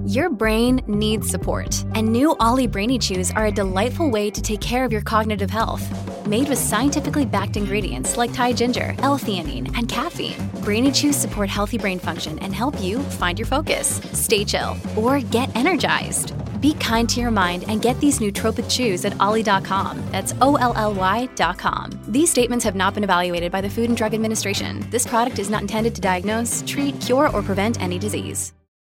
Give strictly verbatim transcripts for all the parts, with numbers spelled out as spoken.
Your brain needs support, and new Ollie Brainy Chews are a delightful way to take care of your cognitive health. Made with scientifically backed ingredients like Thai ginger, L-theanine, and caffeine, Brainy Chews support healthy brain function and help you find your focus, stay chill, or get energized. Be kind to your mind and get these nootropic chews at ollie dot com. That's O L L Y dot com. These statements have not been evaluated by the Food and Drug Administration. This product is not intended to diagnose, treat, cure, or prevent any disease.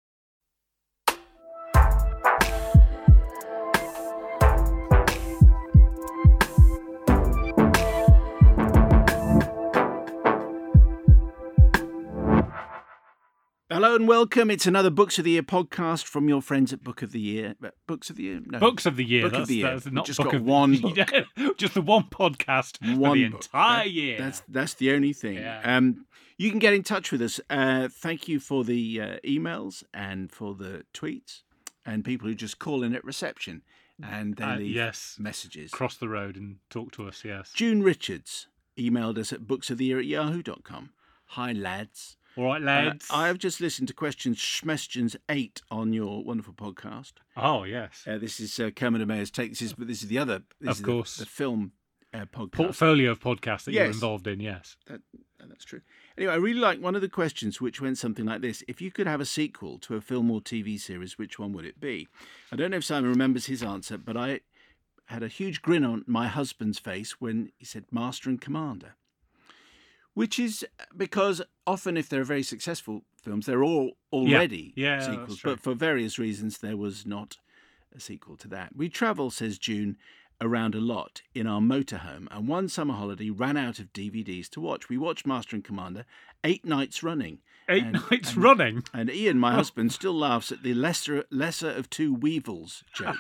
Hello and welcome. It's another Books of the Year podcast from your friends at Book of the Year. Books of the Year? No. Books of the Year. Book that's, of the Year. That's not just book got of one book. Just the one podcast one for the book. entire that, year. That's that's the only thing. Yeah. Um, you can get in touch with us. Uh, thank you for the uh, emails and for the tweets and people who just call in at reception and then Uh, leave yes. messages. Cross the road and talk to us, yes. June Richards emailed us at books of the year at yahoo dot com. Hi, lads. All right, lads. Uh, I've just listened to Questions Schmestions eight on your wonderful podcast. Oh, yes. Uh, this is uh, Kermit and Mayor's Take. This is, but this is the other. This Of is course. The, the film uh, podcast. Portfolio of podcasts that you're Yes. involved in, yes. That, that's true. Anyway, I really like one of the questions, which went something like this. If you could have a sequel to a film or T V series, which one would it be? I don't know if Simon remembers his answer, but I had a huge grin on my husband's face when he said Master and Commander. Which is because often if they're very successful films, they're all already Yeah, yeah, sequels. that's true. But for various reasons, there was not a sequel to that. We travel, says June, around a lot in our motorhome, and one summer holiday ran out of D V Ds to watch. We watched Master and Commander eight nights running. Eight And- nights and- running? And Ian, my husband, still laughs at the lesser lesser of two weevils joke.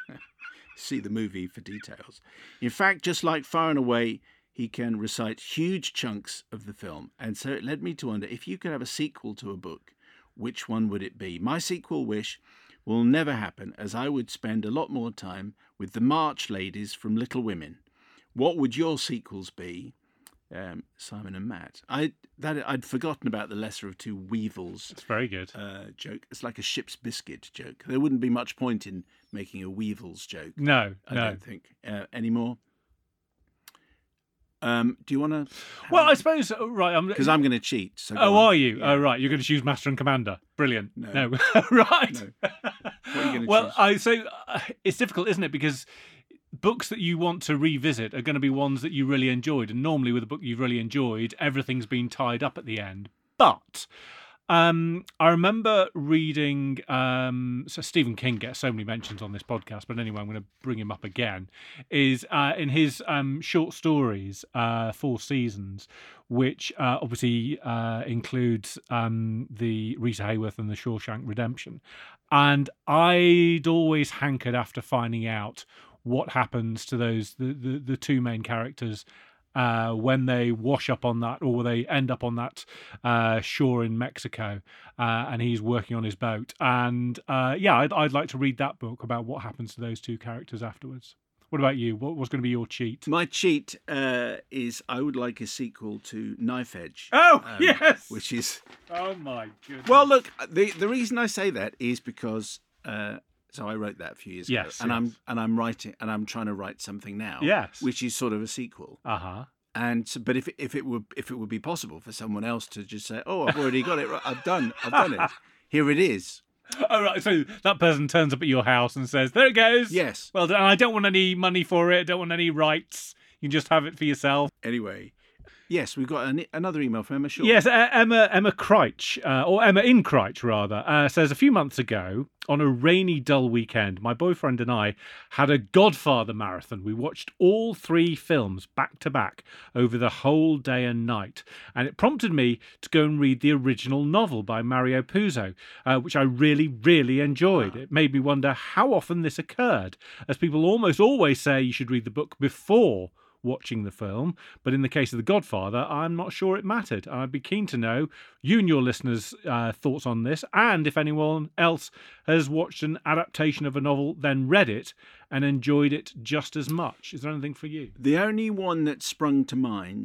See the movie for details. In fact, just like Far and Away, he can recite huge chunks of the film. And so it led me to wonder, if you could have a sequel to a book, which one would it be? My sequel wish will never happen, as I would spend a lot more time with the March ladies from Little Women. What would your sequels be, um, Simon and Matt? I that I'd forgotten about the lesser of two weevils. It's very good. Uh, joke. It's like a ship's biscuit joke. There wouldn't be much point in making a weevils joke. No, I no. don't think uh, anymore. Um, do you want to? Well, I suppose, uh, right. I'm, Because I'm going to cheat. So go Oh, on. are you? Yeah. Oh, right. You're going to choose Master and Commander. Brilliant. No. No. Right. No. What are you going to Well, choose? I so uh, it's difficult, isn't it? Because books that you want to revisit are going to be ones that you really enjoyed, and normally with a book you've really enjoyed, everything's been tied up at the end. But um, I remember reading. Um, so Stephen King gets so many mentions on this podcast, but anyway, I'm going to bring him up again. Is uh, in his um, short stories, uh, Four Seasons, which uh, obviously uh, includes um, the Rita Hayworth and the Shawshank Redemption. And I'd always hankered after finding out what happens to those the, the, the two main characters uh, when they wash up on that, or they end up on that uh, shore in Mexico, uh, and he's working on his boat. And uh, yeah, I'd, I'd like to read that book about what happens to those two characters afterwards. What about you? What was going to be your cheat? My cheat uh, is I would like a sequel to Knife Edge. Oh, um, yes! Which is Oh my goodness. well, look. The the reason I say that is because uh, so I wrote that a few years Yes, ago, and yes. I'm and I'm writing and I'm trying to write something now. Yes. which is sort of a sequel. Uh huh. And so- but if if it would if it would be possible for someone else to just say, oh, I've already got it. right, I've done I've done it. Here it is. Oh, right. So that person turns up at your house and says, "There it goes." Yes. Well, done. I don't want any money for it. I don't want any rights. You can just have it for yourself. Anyway, yes, we've got an, another email from Emma Shaw. Yes, uh, Emma Emma Kreitch, uh, or Emma in Kreitch rather, uh, says a few months ago, on a rainy, dull weekend, my boyfriend and I had a Godfather marathon. We watched all three films back to back over the whole day and night, and it prompted me to go and read the original novel by Mario Puzo, uh, which I really, really enjoyed. It made me wonder how often this occurred, as people almost always say you should read the book before watching the film, but in the case of The Godfather, I'm not sure it mattered. I'd be keen to know you and your listeners' uh, thoughts on this, and if anyone else has watched an adaptation of a novel, then read it and enjoyed it just as much. Is there anything for you? The only one that sprung to mind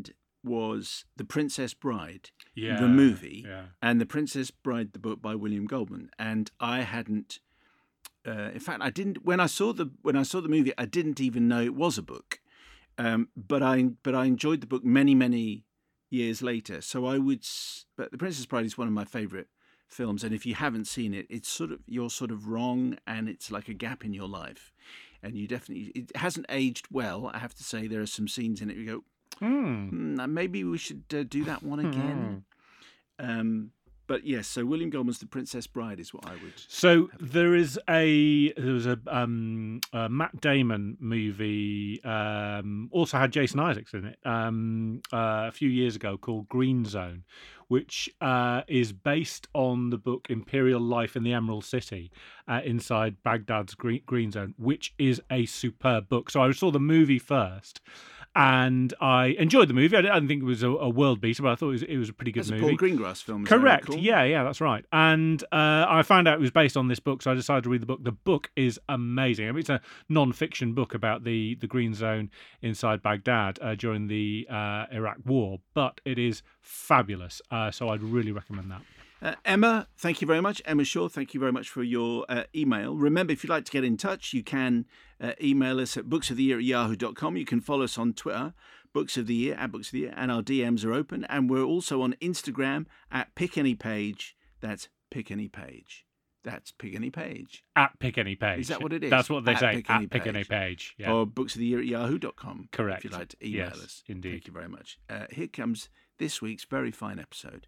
was The Princess Bride, Yeah, the movie, yeah. and The Princess Bride, the book by William Goldman. And I hadn't, uh, in fact, I didn't. When I saw the when I saw the movie, I didn't even know it was a book. Um, but I but I enjoyed the book many many years later. So I would. But The Princess Bride is one of my favourite films, and if you haven't seen it, it's sort of you're sort of wrong, and it's like a gap in your life, and you definitely it hasn't aged well. I have to say, there are some scenes in it you go, Mm. mm, maybe we should uh, do that one again. um, but yes, so William Goldman's The Princess Bride is what I would. So there is a there was a, um, a Matt Damon movie, um, also had Jason Isaacs in it, um, uh, a few years ago, called Green Zone, which uh, is based on the book Imperial Life in the Emerald City, uh, inside Baghdad's Green, Green Zone, which is a superb book. So I saw the movie first, and I enjoyed the movie. I didn't think it was a, a world beater, but I thought it was, it was a pretty good That's movie. a Paul Greengrass film. as I Correct. recall. Yeah, yeah, that's right. And uh, I found out it was based on this book, so I decided to read the book. The book is amazing. I mean, it's a non-fiction book about the, the Green Zone inside Baghdad uh, during the uh, Iraq War, but it is fabulous. Uh, so I'd really recommend that. Uh, Emma, thank you very much. Emma Shaw, thank you very much for your uh, email. Remember, if you'd like to get in touch, you can uh, email us at books of the year at yahoo dot com. You can follow us on Twitter, Books of the Year, at Books of the Year, and our D Ms are open. And we're also on Instagram at Pick Any Page. That's Pick Any Page. That's Pick Any Page. At Pick Any Page. Is that what it is? That's what they At say. Pick Any At Pick Page. Any Page. Yeah. Or Books of the Year at yahoo dot com. Correct. If you'd like to email Yes, us. indeed. Thank you very much. Uh, here comes this week's very fine episode.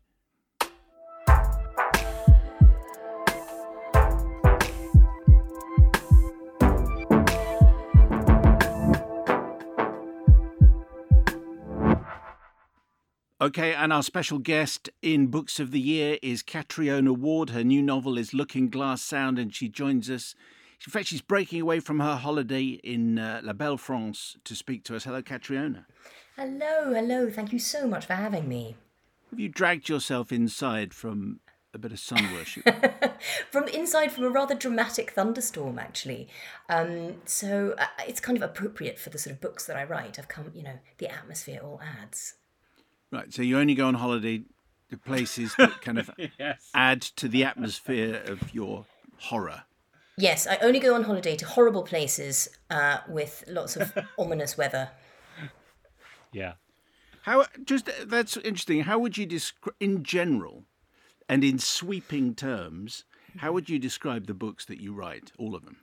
Okay, and our special guest in Books of the Year is Catriona Ward. Her new novel is Looking Glass Sound, and she joins us. In fact, she's breaking away from her holiday in uh, La Belle France to speak to us. Hello, Catriona. Hello, hello. Thank you so much for having me. Have you dragged yourself inside from a bit of sun worship? From inside from a rather dramatic thunderstorm, actually. Um, so uh, it's kind of appropriate for the sort of books that I write. I've come, you know, the atmosphere all adds. Right, so you only go on holiday to places that kind of Yes. add to the atmosphere of your horror. Yes, I only go on holiday to horrible places uh, with lots of ominous weather. Yeah. How just that's interesting. How would you describe, in general, and in sweeping terms, how would you describe the books that you write? All of them.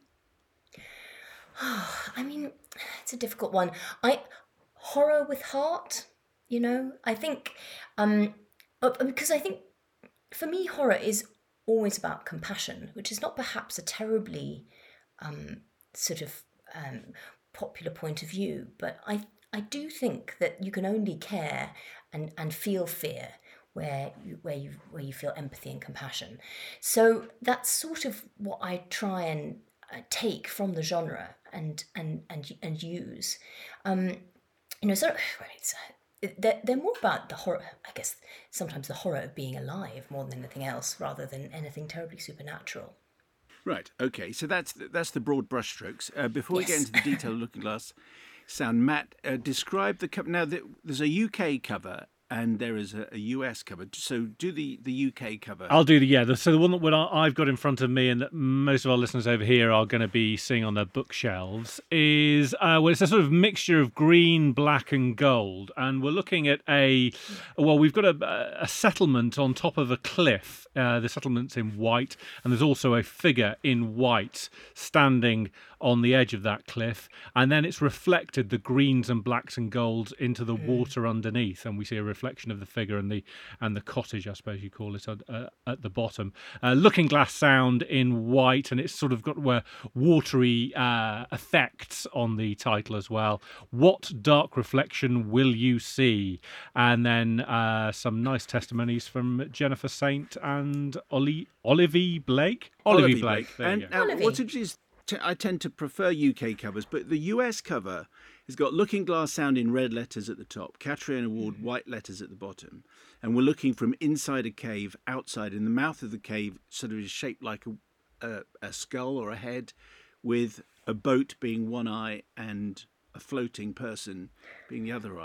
I mean, it's a difficult one. I horror with heart. You know, I think um, because I think for me, horror is always about compassion, which is not perhaps a terribly um, sort of um, popular point of view, but I I do think that you can only care and, and feel fear where you, where you where you feel empathy and compassion. So that's sort of what I try and uh, take from the genre and and and and use. Um, you know, so it's. They're, they're more about the horror, I guess, sometimes the horror of being alive more than anything else, rather than anything terribly supernatural. Right. Okay. So that's that's the broad brushstrokes. Uh, before we get Yes. into the detail of Looking Glass Sound, Matt, uh, describe the cover. Now, the, there's a U K cover and there is a, a U S cover. So do the, the U K cover. I'll do the yeah. The, so the one that what I- I've got in front of me, and that most of our listeners over here are going to be seeing on their bookshelves, is uh, well, it's a sort of mixture of green, black, and gold, and we're looking at a well, we've got a, a settlement on top of a cliff. Uh, the settlement's in white, and there's also a figure in white standing on the edge of that cliff, and then it's reflected the greens and blacks and golds into the water underneath, and we see a reflection of the figure and the and the cottage, I suppose you call it, uh, at the bottom. Uh, Looking Glass Sound in white, and it's sort of got where watery uh, effects on the title as well. What dark reflection will you see? And then uh, some nice testimonies from Jennifer Saint and Ollie Olivie Blake. Olivie Olivie Blake. There And you go. now, Olivie. what's interesting is t- I tend to prefer U K covers, but the U S cover has got Looking Glass Sound in red letters at the top, Catriona Ward white letters at the bottom, and we're looking from inside a cave, outside, in the mouth of the cave, sort of is shaped like a, a, a skull or a head, with a boat being one eye and a floating person being the other eye.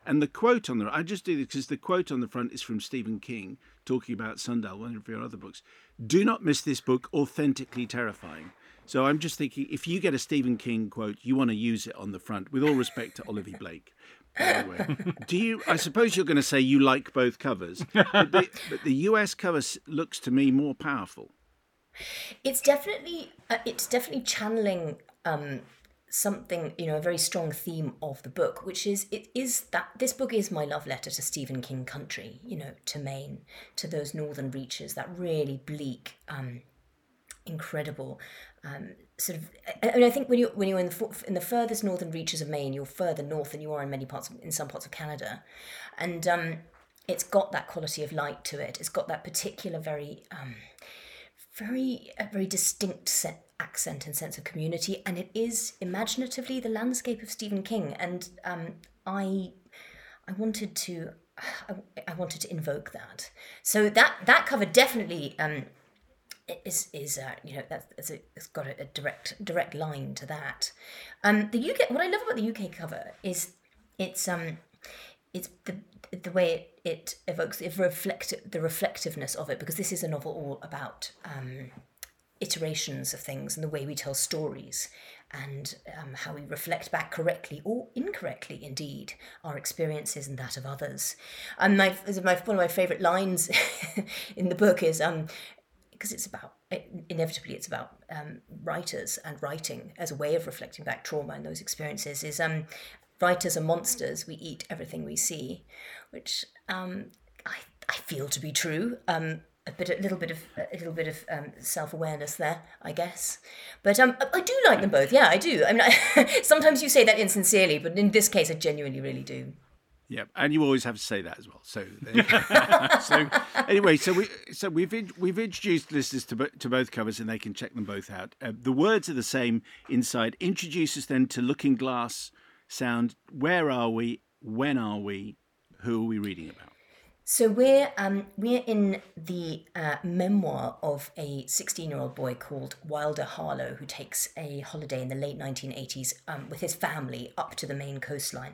And the quote on the I just do this because the quote on the front is from Stephen King talking about Sundial, one of your other books. Do not miss this book, authentically terrifying. So I'm just thinking, if you get a Stephen King quote, you want to use it on the front, with all respect to Olivia Blake. Anyway, do you? I suppose you're going to say you like both covers, but the, but the U S cover looks to me more powerful. It's definitely uh, it's definitely channeling um, something, you know, a very strong theme of the book, which is it is that this book is my love letter to Stephen King country, you know, to Maine, to those northern reaches, that really bleak, um, incredible. Um, sort of, I mean, I think when you when you're in the in the furthest northern reaches of Maine, you're further north than you are in many parts of, in some parts of Canada, and um, it's got that quality of light to it. It's got that particular very, um, very, a very distinct set, accent and sense of community, and it is imaginatively the landscape of Stephen King. And um, I, I wanted to, I, I wanted to invoke that. So that that cover definitely. Um, Is is uh, you know that's it's, a, it's got a, a direct direct line to that. Um, the U K. What I love about the U K cover is it's um, it's the the way it, it evokes the reflect the reflectiveness of it, because this is a novel all about um, iterations of things and the way we tell stories, and um, how we reflect back correctly or incorrectly, indeed, our experiences and that of others. And my, my one of my favourite lines in the book is um. because it's about, inevitably it's about um, writers and writing as a way of reflecting back trauma and those experiences, is um, writers are monsters, we eat everything we see, which um, I, I feel to be true. Um, a bit, a little bit of, a little bit of um, self-awareness there, I guess. But um, I do like them both. Yeah, I do. I mean, I, sometimes you say that insincerely, but in this case, I genuinely really do. Yeah, and you always have to say that as well. So, so anyway, so we so we've in, we've introduced listeners to to both covers, and they can check them both out. Uh, the words are the same inside. Introduce us then to Looking Glass Sound. Where are we? When are we? Who are we reading about? So we're um, we're in the uh, memoir of a sixteen-year-old boy called Wilder Harlow, who takes a holiday in the late nineteen eighties um, with his family up to the Maine coastline,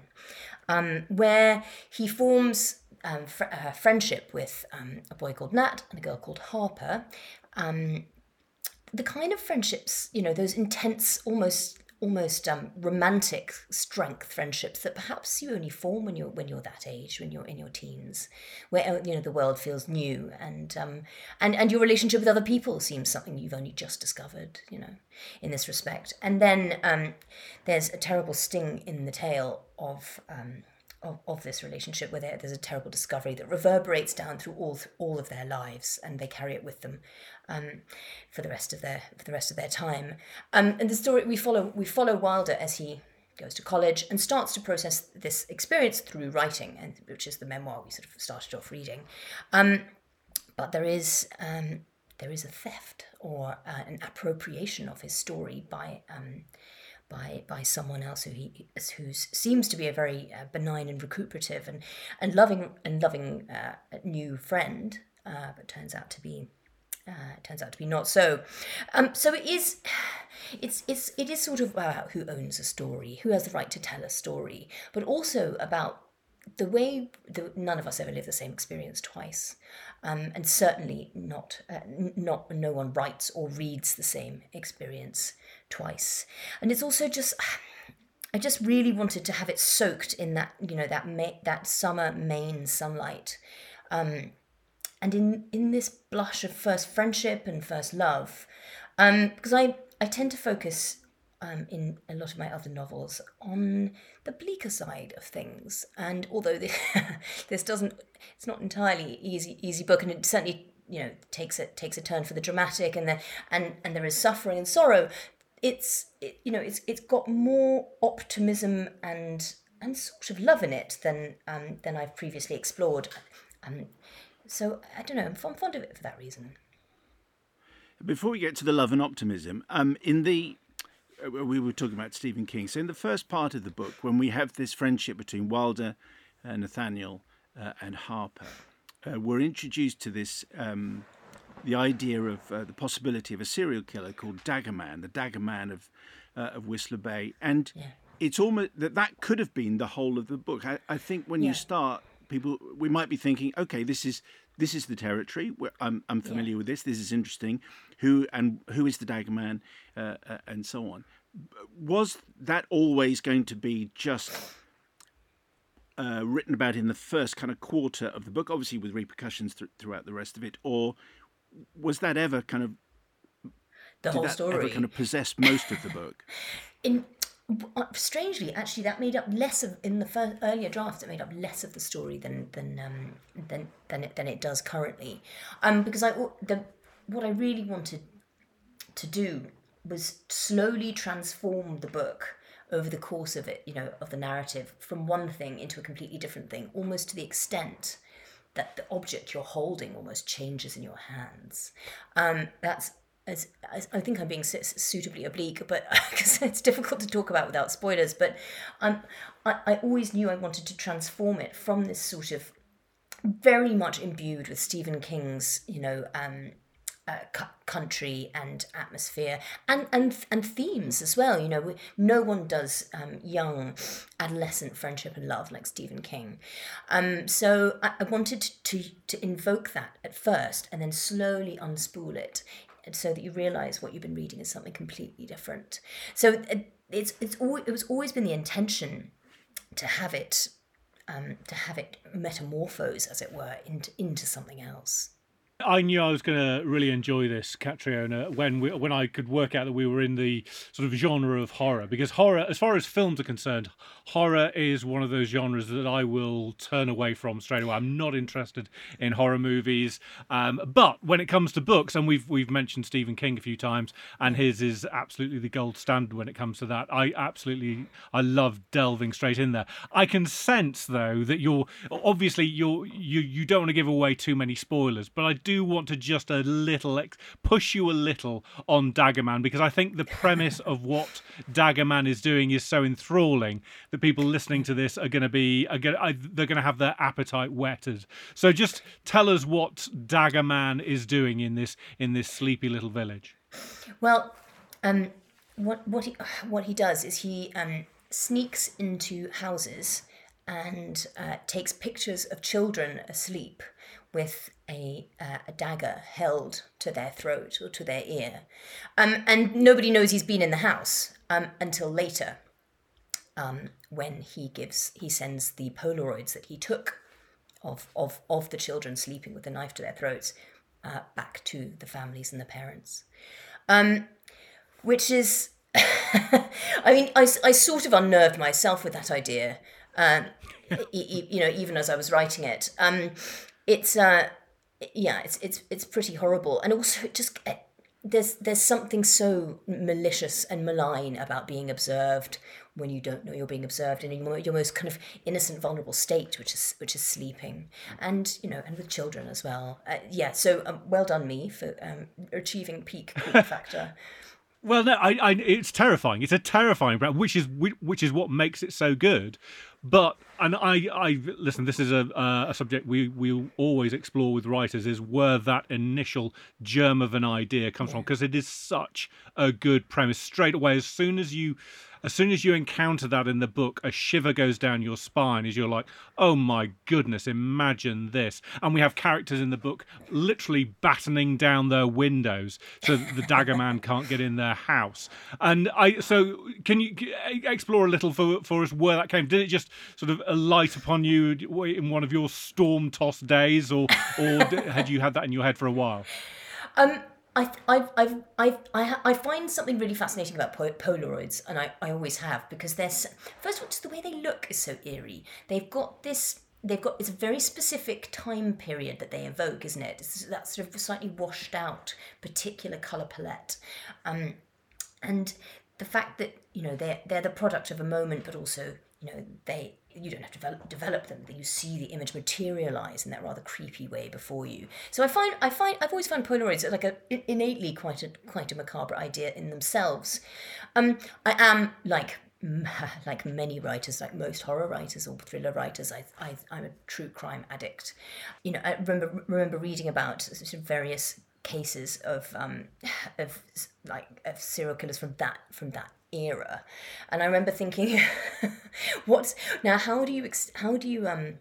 um, where he forms um, fr- uh, friendship with um, a boy called Nat and a girl called Harper. Um, the kind of friendships, you know, those intense, almost almost um, romantic strength friendships that perhaps you only form when you're when you're that age, when you're in your teens, where, you know, the world feels new, and um and and your relationship with other people seems something you've only just discovered, you know, in this respect. And then um there's a terrible sting in the tail of um of, of this relationship, where there, there's a terrible discovery that reverberates down through all all of their lives, and they carry it with them um, for the rest of their for the rest of their time. Um, and the story we follow we follow Wilder as he goes to college and starts to process this experience through writing, and which is the memoir we sort of started off reading. Um, but there is um, there is a theft or uh, an appropriation of his story by. Um, by by someone else who he who seems to be a very uh, benign and recuperative and and loving and loving uh, new friend, uh, but turns out to be uh, turns out to be not so. Um, so it is, it's it's it is sort of about who owns a story, who has the right to tell a story, but also about the way the, none of us ever live the same experience twice, um, and certainly not uh, not no one writes or reads the same experience twice. And it's also just, I just really wanted to have it soaked in that, you know, that May, that summer Maine sunlight, um, and in in this blush of first friendship and first love, um, because I I tend to focus. Um, in a lot of my other novels on the bleaker side of things, and although this, this doesn't, it's not entirely easy easy book, and it certainly, you know, takes a takes a turn for the dramatic, and the, and and there is suffering and sorrow. It's it, you know it's it's got more optimism and and sort of love in it than um than I've previously explored, um so I don't know, I'm fond of it for that reason. Before we get to the love and optimism, um in the we were talking about Stephen King. So in the first part of the book, when we have this friendship between Wilder, uh, Nathaniel, uh, and Harper, uh, we're introduced to this, um, the idea of uh, the possibility of a serial killer called Dagger Man, the Dagger Man of uh, of Whistler Bay. And yeah. it's almost that that could have been the whole of the book. I, I think when Yeah. you start, people we might be thinking, okay, this is this is the territory where I'm I'm familiar Yeah. with this. This is interesting. Who and who is the Dagger Man, uh, uh, and so on. Was that always going to be just uh, written about in the first kind of quarter of the book, obviously with repercussions th- throughout the rest of it, or was that ever kind of The did whole that story. ever kind of possess most of the book? In uh, strangely, actually, that made up less of in the first earlier drafts. It made up less of the story than than um, than than it, than it does currently, um, because I the what I really wanted to do was slowly transform the book over the course of it, you know, of the narrative from one thing into a completely different thing, almost to the extent that the object you're holding almost changes in your hands. Um, that's as, as I think I'm being su- suitably oblique, but because it's difficult to talk about without spoilers. But um, I, I always knew I wanted to transform it from this sort of very much imbued with Stephen King's, you know, um, uh, cu- country and atmosphere and, and and themes as well. You know, we, no one does um, young adolescent friendship and love like Stephen King. Um, so I, I wanted to to invoke that at first and then slowly unspool it, so that you realise what you've been reading is something completely different. So it, it's it's always, it was always been the intention to have it um, to have it metamorphose, as it were, into into something else. I knew I was going to really enjoy this, Catriona, when we, when I could work out that we were in the sort of genre of horror. Because horror, as far as films are concerned, horror is one of those genres that I will turn away from straight away. I'm not interested in horror movies. Um, but when it comes to books, and we've we've mentioned Stephen King a few times, and his is absolutely the gold standard when it comes to that. I absolutely, I love delving straight in there. I can sense, though, that you're, obviously, you're, you, you don't want to give away too many spoilers, but I do do want to just a little ex- push you a little on Daggerman, because I think the premise of what Daggerman is doing is so enthralling that people listening to this are going to be are gonna, I, they're going to have their appetite whetted. So just tell us what Daggerman is doing in this in this sleepy little village. Well, um, what what he what he does is he um, sneaks into houses and uh, takes pictures of children asleep with a uh, a dagger held to their throat or to their ear, um, and nobody knows he's been in the house um, until later, um, when he gives he sends the Polaroids that he took of of of the children sleeping with the knife to their throats uh, back to the families and the parents, um, which is, I mean, I, I sort of unnerved myself with that idea, um, e- you know, even as I was writing it. Um, It's uh, yeah, it's it's it's pretty horrible, and also it just there's there's something so malicious and malign about being observed when you don't know you're being observed in your, your most kind of innocent, vulnerable state, which is which is sleeping, and you know, and with children as well. Uh, yeah, so um, well done me for um, achieving peak creep factor. Well, no, I, I, it's terrifying. It's a terrifying brand, which is which is what makes it so good. But and I, I listen. This is a uh, a subject we we always explore with writers: is where that initial germ of an idea comes Yeah. from, because it is such a good premise. Straight away, as soon as you, as soon as you encounter that in the book, a shiver goes down your spine as you're like, oh my goodness, imagine this. And we have characters in the book literally battening down their windows so that the Dagger Man can't get in their house. And I, so can you explore a little for, for us where that came? Did it just sort of alight upon you in one of your storm-tossed days, or, or had you had that in your head for a while? Um, I, I've, I've, I've, I, ha- I find something really fascinating about po- Polaroids, and I, I always have, because they're so, first of all, just the way they look is so eerie. They've got this, they've got it's a very specific time period that they evoke, isn't it? It's that sort of slightly washed out particular color palette, um, and the fact that you know they're they're the product of a moment, but also you know they. You don't have to develop, develop them, but you see the image materialize in that rather creepy way before you. So I find, I find, I've always found Polaroids like a innately quite a quite a macabre idea in themselves. Um, I am like like many writers, like most horror writers or thriller writers. I, I I'm a true crime addict. You know, I remember remember reading about sort of various cases of um of like of serial killers from that from that. era. And I remember thinking, what's now? How do you ex- how do you um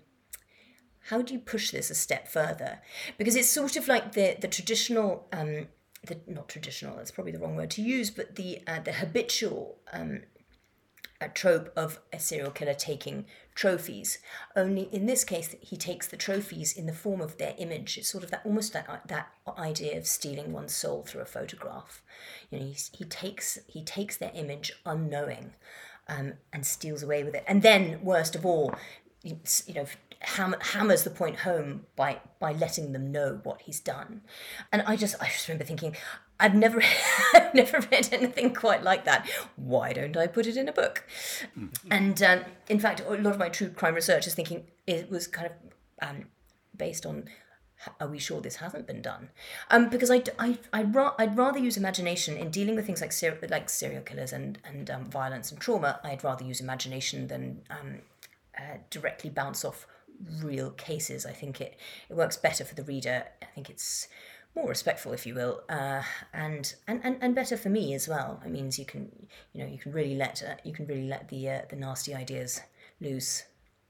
how do you push this a step further? Because it's sort of like the the traditional um the not traditional. That's probably the wrong word to use, but the uh, the habitual um. a trope of a serial killer taking trophies. Only in this case, he takes the trophies in the form of their image. It's sort of that almost that that idea of stealing one's soul through a photograph. You know, he he takes he takes their image unknowing, um, and steals away with it. And then, worst of all, you know, ham- hammers the point home by by letting them know what he's done. And I just I just remember thinking, I've never, I've never read anything quite like that. Why don't I put it in a book? Mm-hmm. And um, in fact, a lot of my true crime research is thinking it was kind of um, based on, are we sure this hasn't been done? Um, because I, I, I'd, ra- I'd rather use imagination in dealing with things like ser- like serial killers and, and um, violence and trauma. I'd rather use imagination than um, uh, directly bounce off real cases. I think it, it works better for the reader. I think it's more respectful, if you will, uh, and, and, and, and better for me as well. It means you can, you know, you can really let uh, you can really let the uh, the nasty ideas loose.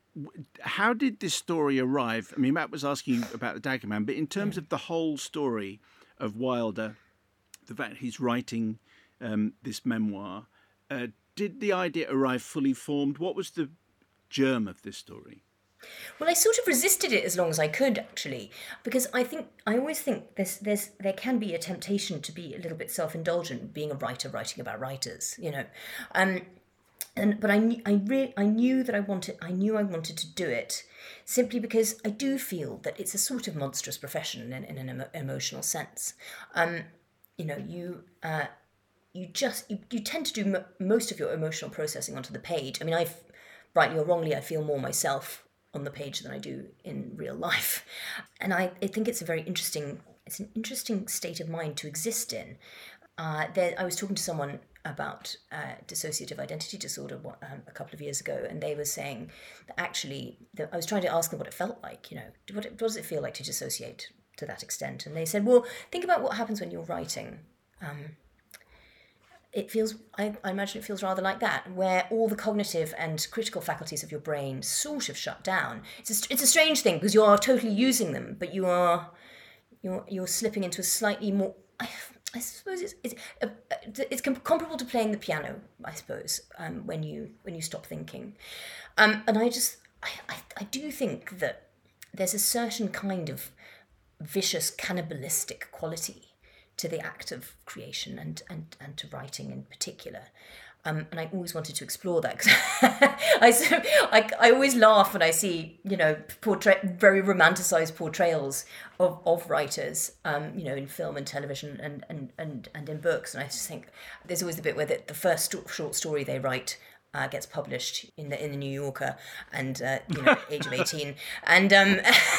How did this story arrive? I mean, Matt was asking you about the Dagger Man, but in terms of the whole story of Wilder, the fact he's writing um, this memoir, uh, did the idea arrive fully formed? What was the germ of this story? Well, I sort of resisted it as long as I could, actually, because I think I always think there's there's there can be a temptation to be a little bit self-indulgent, being a writer writing about writers, you know, um, and but I knew I re- I knew that I wanted I knew I wanted to do it simply because I do feel that it's a sort of monstrous profession in, in an emo- emotional sense. Um, you know, you. Uh, you just you, you tend to do m- most of your emotional processing onto the page. I mean, I've rightly or wrongly, I feel more myself on the page than I do in real life. And I, I think it's a very interesting, it's an interesting state of mind to exist in. Uh, there, I was talking to someone about uh, dissociative identity disorder um, a couple of years ago, and they were saying that actually, that I was trying to ask them what it felt like, you know, what, what does it feel like to dissociate to that extent? And they said, well, think about what happens when you're writing. Um, It feels, I, I imagine it feels rather like that, where all the cognitive and critical faculties of your brain sort of shut down. It's a, it's a strange thing because you are totally using them, but you are, you're you're slipping into a slightly more. I, I suppose it's it's uh, it's comparable to playing the piano. I suppose um, when you when you stop thinking, um, and I just I, I I do think that there's a certain kind of vicious cannibalistic quality to the act of creation and, and, and to writing in particular. Um, and I always wanted to explore that because I, I, I always laugh when I see, you know, portray- very romanticized portrayals of, of writers, um, you know, in film and television and, and, and, and in books. And I just think there's always the bit where the, the first sto- short story they write Uh, gets published in the in the New Yorker, and uh, you know, age of eighteen, and um,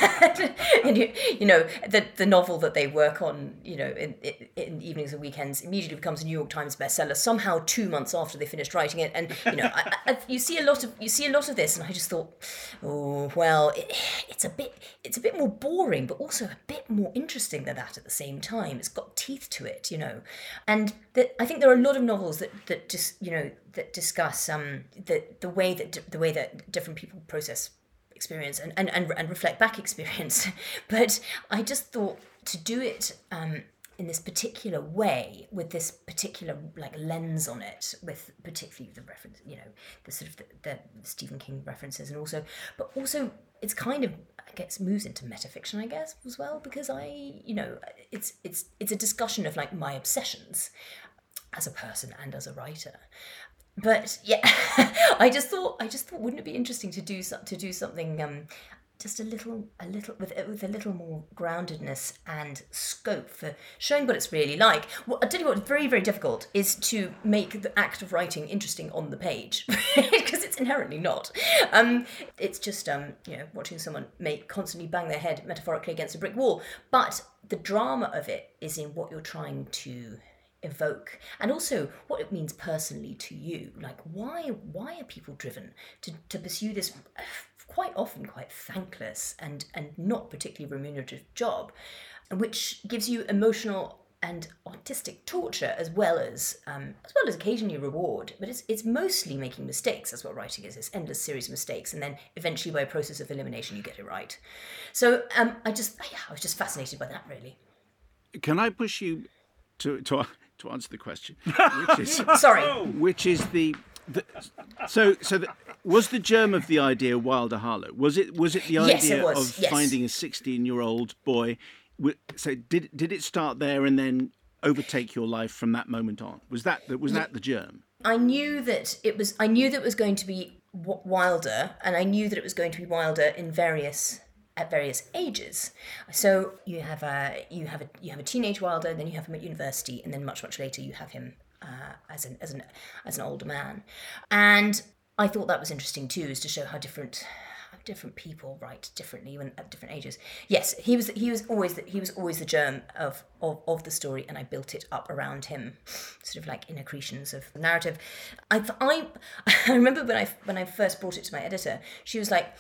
and you, you know, the the novel that they work on, you know, in, in evenings and weekends, immediately becomes a New York Times bestseller. Somehow, two months after they finished writing it, and you know, I, I, you see a lot of you see a lot of this, and I just thought, oh well, it, it's a bit it's a bit more boring, but also a bit more interesting than that at the same time. It's got teeth to it, you know, and that I think there are a lot of novels that that just you know that discuss um. The the way that the way that different people process experience and, and, and, and reflect back experience, but I just thought to do it um, in this particular way with this particular like lens on it, with particularly the reference, you know, the sort of the, the Stephen King references, and also, but also it's kind of I guess moves into metafiction, I guess, as well, because I you know it's it's it's a discussion of like my obsessions as a person and as a writer. But yeah, I just thought I just thought wouldn't it be interesting to do to do something um, just a little a little with with a little more groundedness and scope for showing what it's really like. Well, I'll tell you what's very very difficult is to make the act of writing interesting on the page because it's inherently not. Um, it's just um, you know watching someone make constantly bang their head metaphorically against a brick wall. But the drama of it is in what you're trying to evoke, and also what it means personally to you. Like why why are people driven to, to pursue this quite often quite thankless and and not particularly remunerative job, which gives you emotional and artistic torture, as well as um, as well as occasionally reward. But it's it's mostly making mistakes. That's what writing is. This endless series of mistakes, and then eventually, by a process of elimination, you get it right. So um, I just yeah, I was just fascinated by that, really. Can I push you to to to answer the question? Which is Sorry. Which is the, the so so the, was the germ of the idea Wilder Harlow? Was it was it the Yes, idea it was. of Yes. finding a sixteen-year-old boy? So did did it start there and then overtake your life from that moment on? Was that the, was that the germ? I knew that it was. I knew that it was going to be w- Wilder, and I knew that it was going to be Wilder in various at various ages. So you have a you have a you have a teenage Wilder, then you have him at university, and then much much later you have him uh, as an as an as an older man. And I thought that was interesting too, is to show how different. different people write differently when at different ages. Yes, he was he was always the, he was always the germ of, of of the story, and I built it up around him, sort of like in accretions of narrative. I I I remember when I when I first brought it to my editor, she was like,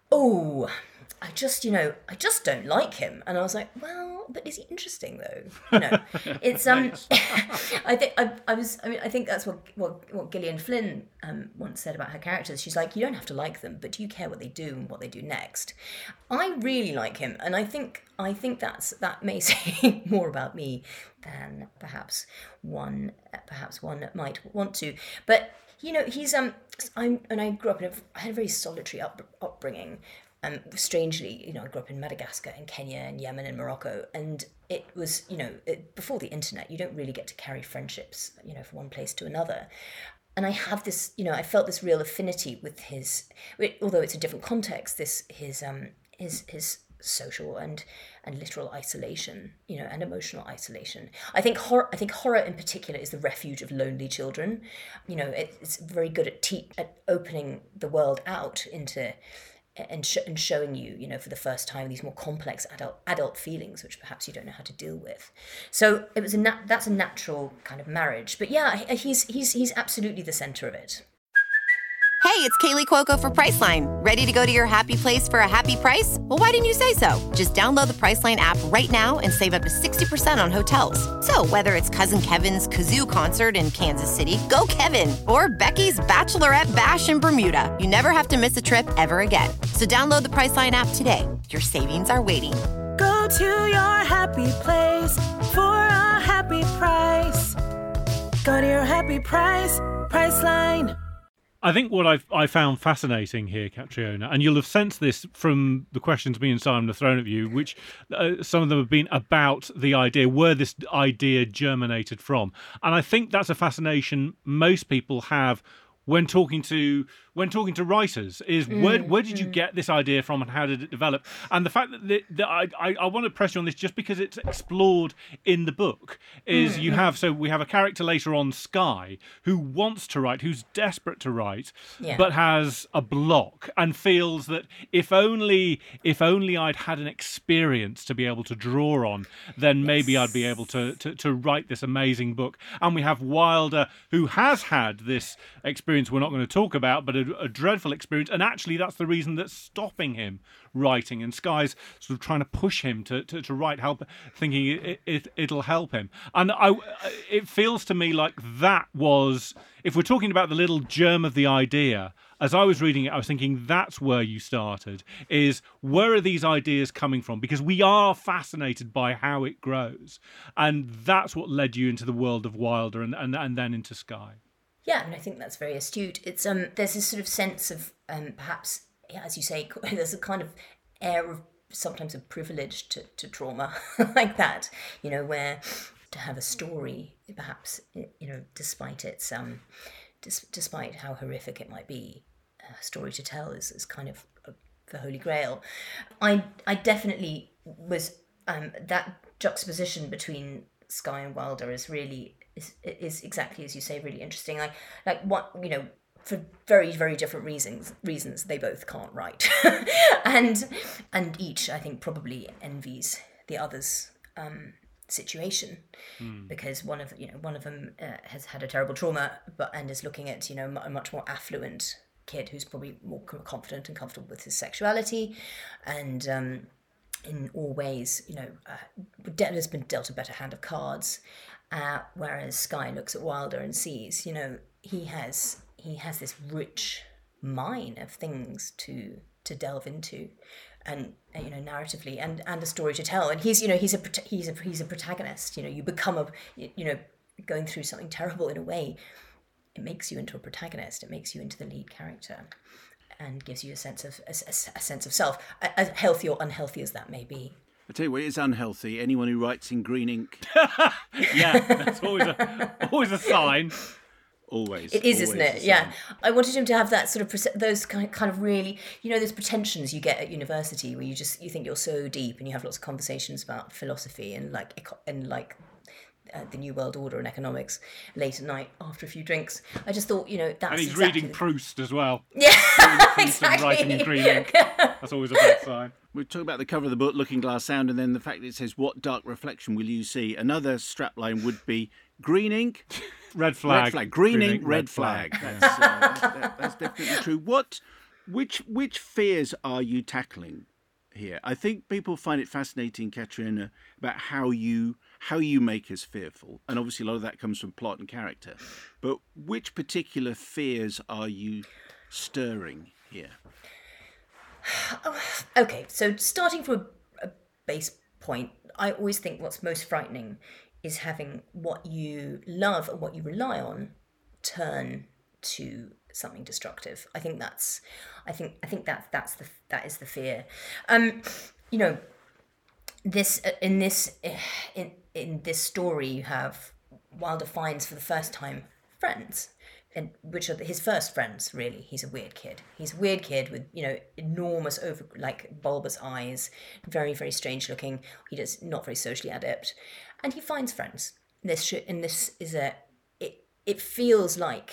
"Oh, I just you know I just don't like him," and I was like, "Well, but is he interesting though?" You know, it's um, I think I, I was I mean I think that's what what, what Gillian Flynn um once said about her characters. She's like, you don't have to like them, but do you care what they do and what they do next? I really like him, and I think I think that's that may say more about me than perhaps one perhaps one might want to, but. You know, he's um, I'm and I grew up in a I had a very solitary up, upbringing. Um, strangely, you know, I grew up in Madagascar and Kenya and Yemen and Morocco, and it was, you know, it, before the internet, you don't really get to carry friendships, you know, from one place to another. And I have this, you know, I felt this real affinity with his, although it's a different context, this his um his his social and and literal isolation, you know, and emotional isolation. I think horror I think horror in particular is the refuge of lonely children. You know, it, it's very good at te- at opening the world out into and sh- and showing you, you know, for the first time these more complex adult adult feelings which perhaps you don't know how to deal with. So it was a nat- that's a natural kind of marriage. But yeah, he's he's he's absolutely the center of it. Hey, it's Kaylee Cuoco for Priceline. Ready to go to your happy place for a happy price? Well, why didn't you say so? Just download the Priceline app right now and save up to sixty percent on hotels. So whether it's Cousin Kevin's Kazoo Concert in Kansas City, go Kevin, or Becky's Bachelorette Bash in Bermuda, you never have to miss a trip ever again. So download the Priceline app today. Your savings are waiting. Go to your happy place for a happy price. Go to your happy price, Priceline. I think what I've I found fascinating here, Catriona, and you'll have sensed this from the questions me and Simon have thrown at you, which uh, some of them have been about the idea, where this idea germinated from. And I think that's a fascination most people have when talking to when talking to writers, is mm, where where did mm. you get this idea from and how did it develop? And the fact that, the, that I, I I want to press you on this just because it's explored in the book is mm. you have so we have a character later on, Skye, who wants to write, who's desperate to write, yeah. but has a block and feels that if only if only I'd had an experience to be able to draw on, then maybe yes. I'd be able to, to to write this amazing book. And we have Wilder, who has had this experience we're not going to talk about, but a, a dreadful experience, and actually that's the reason that's stopping him writing, and Skye's sort of trying to push him to, to, to write, help, thinking it, it, it'll help him. And I, it feels to me like that was, if we're talking about the little germ of the idea, as I was reading it, I was thinking that's where you started, is where are these ideas coming from? Because we are fascinated by how it grows, and that's what led you into the world of Wilder and, and, and then into Skye. Yeah, and I think that's very astute. It's um, there's this sort of sense of um, perhaps, yeah, as you say, there's a kind of air of sometimes of privilege to, to trauma like that, you know, where to have a story, perhaps, you know, despite its um, dis- despite how horrific it might be, a story to tell is, is kind of a, the holy grail. I I definitely was um, that juxtaposition between Skye and Wilder is really. Is, is exactly as you say, really interesting. Like, like what you know, for very, very different reasons. Reasons they both can't write, and and each, I think, probably envies the other's um, situation mm. because one of you know one of them uh, has had a terrible trauma, but and is looking at you know a much more affluent kid who's probably more confident and comfortable with his sexuality, and um, in all ways. You know, uh, De- has been dealt a better hand of cards, uh, whereas Skye looks at Wilder and sees, you know, he has he has this rich mine of things to to delve into, and uh, you know, narratively, and and a story to tell. And he's, you know, he's a he's a he's a protagonist. You know, you become a you know going through something terrible in a way. It makes you into a protagonist. It makes you into the lead character, and gives you a sense of a, a, a sense of self, as healthy or unhealthy as that may be. I tell you what, it's unhealthy. Anyone who writes in green ink, yeah, that's always a always a sign. Always. It is, always isn't it? Yeah. I wanted him to have that sort of, those kind of really, you know, those pretensions you get at university where you just, you think you're so deep and you have lots of conversations about philosophy and like, and like uh, the New World Order and economics late at night after a few drinks. I just thought, you know, that's And he's exactly reading Proust as well. Yeah, Proust exactly. and writing in green ink. That's always a bad sign. We talk about the cover of the book, Looking Glass Sound, and then the fact that it says, what dark reflection will you see? Another strapline would be green ink, red flag. Red flag. Green, green ink, red, red flag. flag. That's, uh, that, that's definitely true. What, which, which fears are you tackling here? I think people find it fascinating, Katerina, about how you how you make us fearful, and obviously a lot of that comes from plot and character. But which particular fears are you stirring here? Okay, so starting from a, a base point, I always think what's most frightening is having what you love and what you rely on turn to something destructive. I think that's, I think, I think that that's the that is the fear. Um, you know, this in this in in this story you have Wilder finds for the first time friends. And which are his first friends, really. He's a weird kid. He's a weird kid with, you know, enormous, over like bulbous eyes, very, very strange looking. He does not very socially adept, and he finds friends. This should, and this is a. It it feels like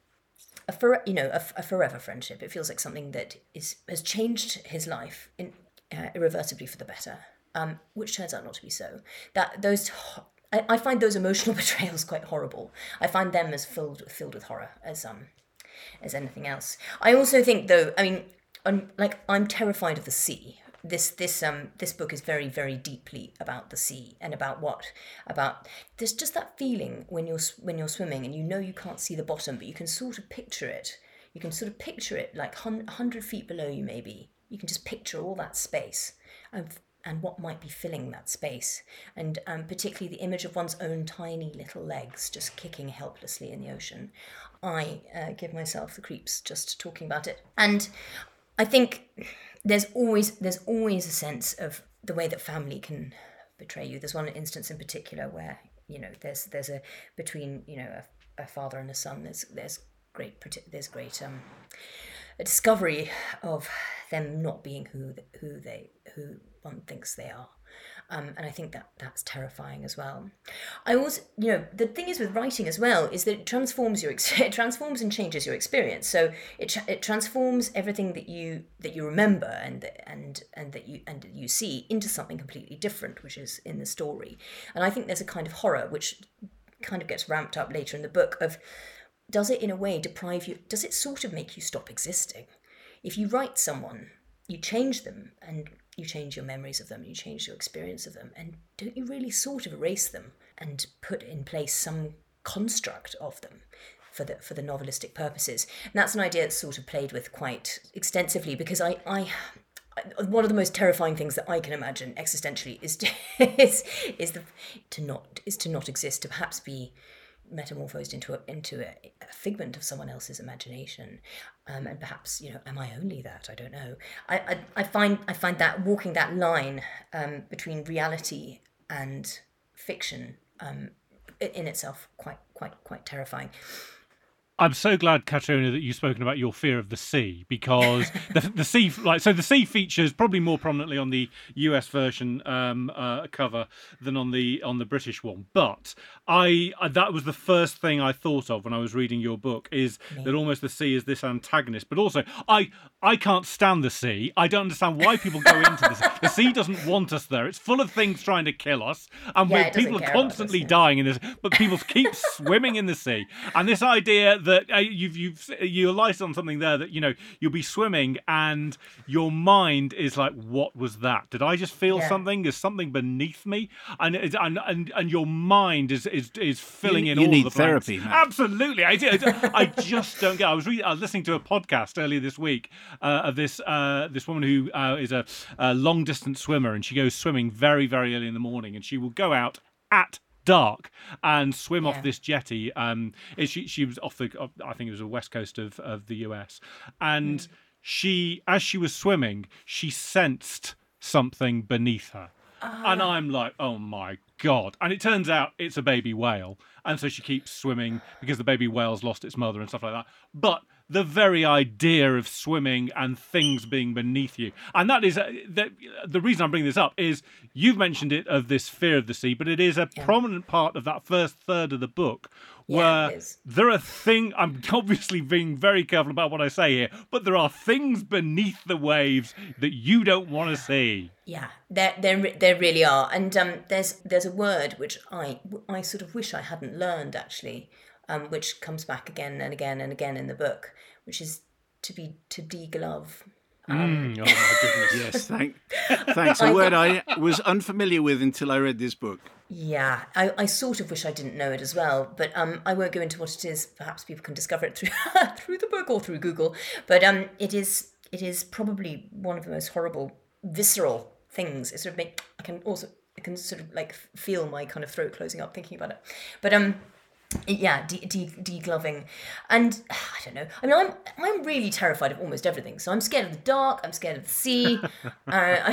a for you know a, a forever friendship. It feels like something that is has changed his life in uh, irreversibly for the better, um, which turns out not to be so. That those. I, I find those emotional betrayals quite horrible. I find them as filled filled with horror as um as anything else. I also think, though, I mean, I'm like I'm terrified of the sea. This this um this book is very very deeply about the sea and about what about there's just that feeling when you're when you're swimming and you know you can't see the bottom, but you can sort of picture it. You can sort of picture it like one hundred feet below you, maybe. You can just picture all that space and. and what might be filling that space, and um, particularly the image of one's own tiny little legs just kicking helplessly in the ocean. I uh, give myself the creeps just talking about it. And I think there's always there's always a sense of the way that family can betray you. There's one instance in particular where, you know, there's there's a between, you know, a, a father and a son. There's there's great there's great um, a discovery of them not being who who they who one thinks they are, um, and I think that that's terrifying as well. I also, you know, the thing is with writing as well is that it transforms your it transforms and changes your experience. So it tra- it transforms everything that you that you remember and and and that you and that you see into something completely different, which is in the story. And I think there's a kind of horror which kind of gets ramped up later in the book of, does it in a way deprive you? Does it sort of make you stop existing? If you write someone, you change them and you change your memories of them, you change your experience of them, and don't you really sort of erase them and put in place some construct of them for the for the novelistic purposes? And that's an idea that's sort of played with quite extensively, because I, I one of the most terrifying things that I can imagine existentially is to, is is the to not is to not exist, to perhaps be metamorphosed into a, into a, a figment of someone else's imagination, um, and perhaps, you know, am I only that? I don't know. I I, I find I find that walking that line um, between reality and fiction um, in itself quite quite quite terrifying. I'm so glad, Katerina, that you've spoken about your fear of the sea, because the, the sea, like, so the sea features probably more prominently on the U S version um, uh, cover than on the on the British one. But I, I that was the first thing I thought of when I was reading your book, is yeah. that almost the sea is this antagonist. But also, I I can't stand the sea. I don't understand why people go into the sea. The sea doesn't want us there. It's full of things trying to kill us, and yeah, we're, people are constantly us, yeah. dying in this. But people keep swimming in the sea, and this idea that uh, you've you've you light on something there that you know you'll be swimming and your mind is like, what was that? Did I just feel Yeah. something? Is something beneath me? And it, and, and and your mind is is is filling You- in you all need the blanks. therapy, Matt. Absolutely, I do. I just don't get. I was reading, I was listening to a podcast earlier this week uh, of this uh, this woman who uh, is a, a long distance swimmer, and she goes swimming very very early in the morning, and she will go out at dark and swim Yeah. off this jetty. Um, it- she she was off the off- I think it was the west coast of of the U S, and Mm. she as she was swimming, she sensed something beneath her. And Ah. I'm like, oh my God. And it turns out it's a baby whale. And so she keeps swimming because the baby whale's lost its mother and stuff like that. But the very idea of swimming and things being beneath you. And that is, uh, the, the reason I'm bringing this up is you've mentioned it of this fear of the sea, but it is a prominent part of that first third of the book Yeah, where it is. there are things, I'm obviously being very careful about what I say here, but there are things beneath the waves that you don't want to see. Yeah, there, there, re- there really are, and um, there's there's a word which I I sort of wish I hadn't learned actually, um, which comes back again and again and again in the book, which is to be to deglove. Mm, oh my goodness. Yes, thank, thanks. A word I was unfamiliar with until I read this book. Yeah, I, I sort of wish I didn't know it as well, but um, I won't go into what it is. Perhaps people can discover it through through the book or through Google. But um, it is it is probably one of the most horrible, visceral things. It sort of make I can also I can sort of like feel my kind of throat closing up thinking about it. But um, yeah, de- de- degloving, and I don't know. I mean, I'm I'm really terrified of almost everything. So I'm scared of the dark. I'm scared of the sea. uh,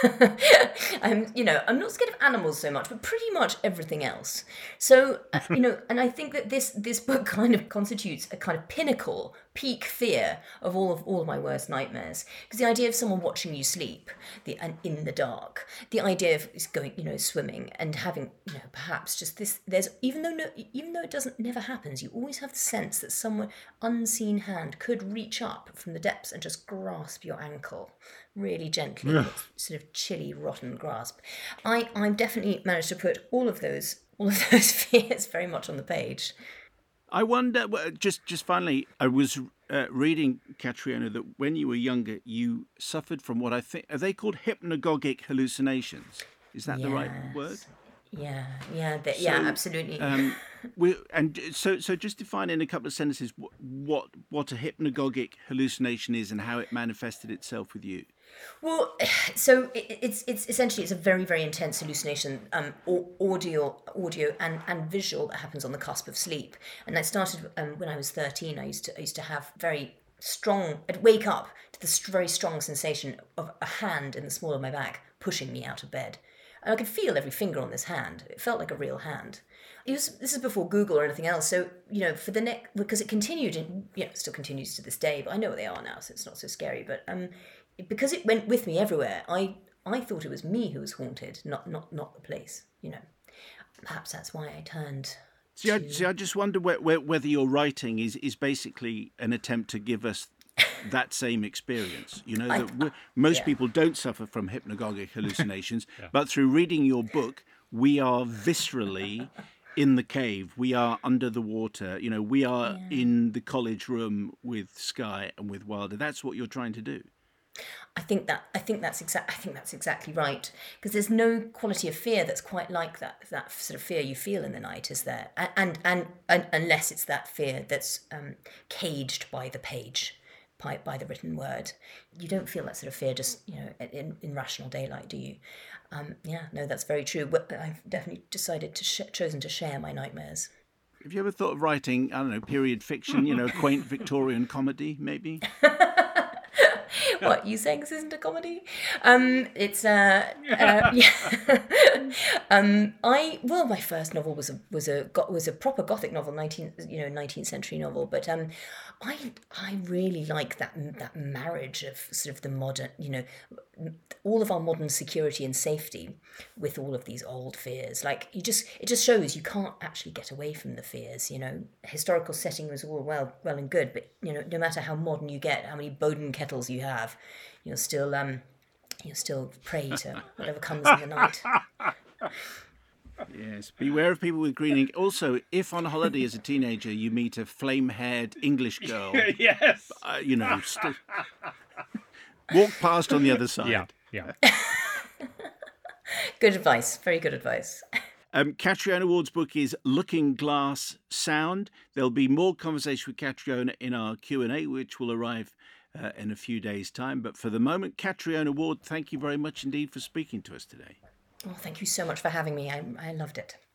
I'm you know I'm not scared of animals so much, but pretty much everything else. So uh, you know, and I think that this this book kind of constitutes a kind of pinnacle, peak fear of all of all of my worst nightmares. Because the idea of someone watching you sleep, the and in the dark, the idea of going you know swimming and having you know perhaps just this. There's even though no, even though it doesn't never happens, you always have the sense that someone unseen hand could reach up from the depths and just grasp your ankle really gently, with sort of chilly, rotten grasp. I I've definitely managed to put all of those all of those fears very much on the page. I wonder, well, just just finally, I was uh, reading, Catriona, that when you were younger, you suffered from what I think, are they called hypnagogic hallucinations? Is that the right Yes. word? Yeah, yeah, the, yeah, So, absolutely. Um, we, and so, so just define in a couple of sentences what, what what a hypnagogic hallucination is and how it manifested itself with you. Well, so it, it's it's essentially it's a very very intense hallucination, um, au- audio, audio and, and visual that happens on the cusp of sleep. And that started um, when I was thirteen. I used to I used to have very strong. I'd wake up to the st- very strong sensation of a hand in the small of my back pushing me out of bed, and I could feel every finger on this hand. It felt like a real hand. It was, this is before Google or anything else. So, you know, for the next, because it continued, and you know, it still continues to this day, but I know where they are now, so it's not so scary. But um, it, because it went with me everywhere, I I thought it was me who was haunted, not not not the place. You know, perhaps that's why I turned. See, I, to- see, I just wonder whe- whe- whether your writing is, is basically an attempt to give us that same experience. You know, I- that we most yeah. people don't suffer from hypnagogic hallucinations, but through reading your book, we are viscerally in the cave. We are under the water. You know, we are in the college room with Skye and with Wilder. That's what you're trying to do. I think that I think that's exact. I think that's exactly right, because there's no quality of fear that's quite like that. That sort of fear you feel in the night is there, and and, and, and unless it's that fear that's um, caged by the page, by, by the written word, you don't feel that sort of fear just you know in, in rational daylight, do you? Um, yeah, no, that's very true. But I've definitely decided to sh- chosen to share my nightmares. Have you ever thought of writing, I don't know, period fiction, you know, quaint Victorian comedy, maybe? What, you saying this isn't a comedy? Um, it's uh, uh yeah. um, I well, my first novel was a was a got was a proper Gothic novel, nineteenth you know nineteenth century novel. But um, I I really like that that marriage of sort of the modern, you know, all of our modern security and safety with all of these old fears. Like you just it just shows you can't actually get away from the fears. You know, historical setting was all well well and good, but you know, no matter how modern you get, how many Bowden kettles you have, you're still um you're still prey to whatever comes in the night. Yes, beware of people with green ink. Also, if on holiday as a teenager you meet a flame-haired English girl, Yes. uh, you know, st- walk past on the other side. Yeah, yeah. Good advice. Very good advice. Um, Catriona Ward's book is Looking Glass Sound. There'll be more conversation with Catriona in our Q and A, which will arrive uh, in a few days' time. But for the moment, Catriona Ward, thank you very much indeed for speaking to us today. Oh, thank you so much for having me. I, I loved it.